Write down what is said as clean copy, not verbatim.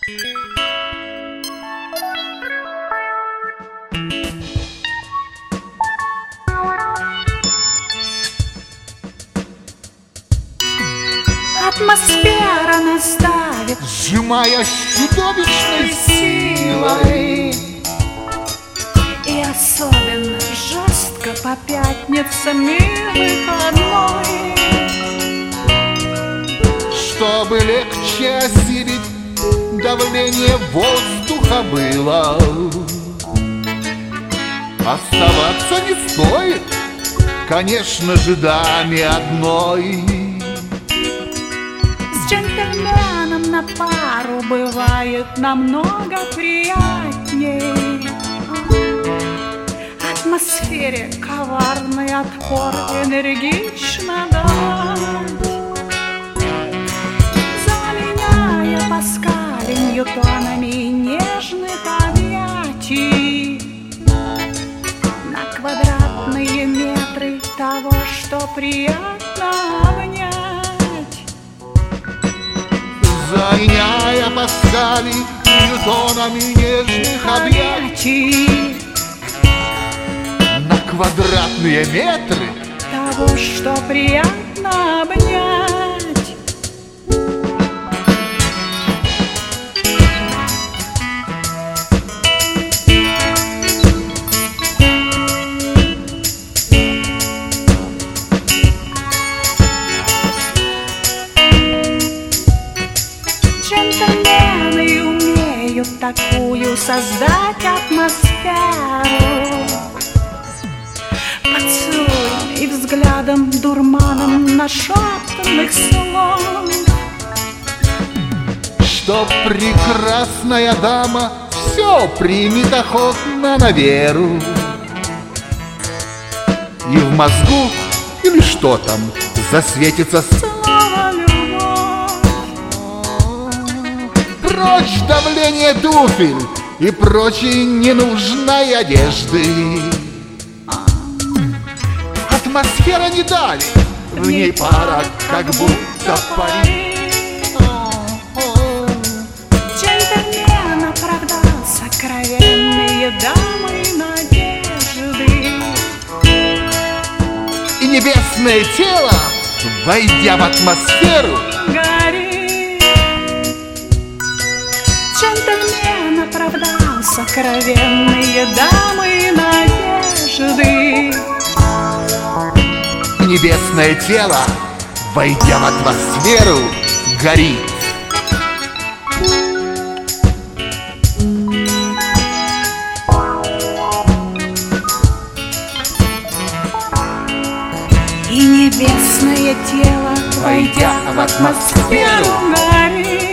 Атмосфера нас давит, сжимая с чудовищной силой. и особенно жестко по пятницам и выходной. Чтобы легче осилить, давление воздуха было. Оставаться не стоит, конечно же, даме одной. С джентльменом на пару бывает намного приятней. Атмосфере коварный отпор энергично дать, заменяя Паскаля ньютонами нежных объятий на квадратные метры того, что приятно обнять. Заменяя Паскали ньютонами нежных объятий на квадратные метры того, что приятно обнять. Джентльмены умеют такую создать атмосферу, поцелуем и взглядом дурманом нашептанных слов, что прекрасная дама все примет охотно на веру. И в мозгу, или что там, засветится слово «любовь». прочь давление туфель и прочей ненужной одежды. Атмосфера не давит, в ней пара, как будто парит. Джентльмен оправдал сокровенные дамы надежды, И небесное тело, войдя в атмосферу, горит. Джентльмен оправдал сокровенные дамы надежды, и небесное тело, войдя в атмосферу, горит. и небесное тело, Войдя в атмосферу, горит.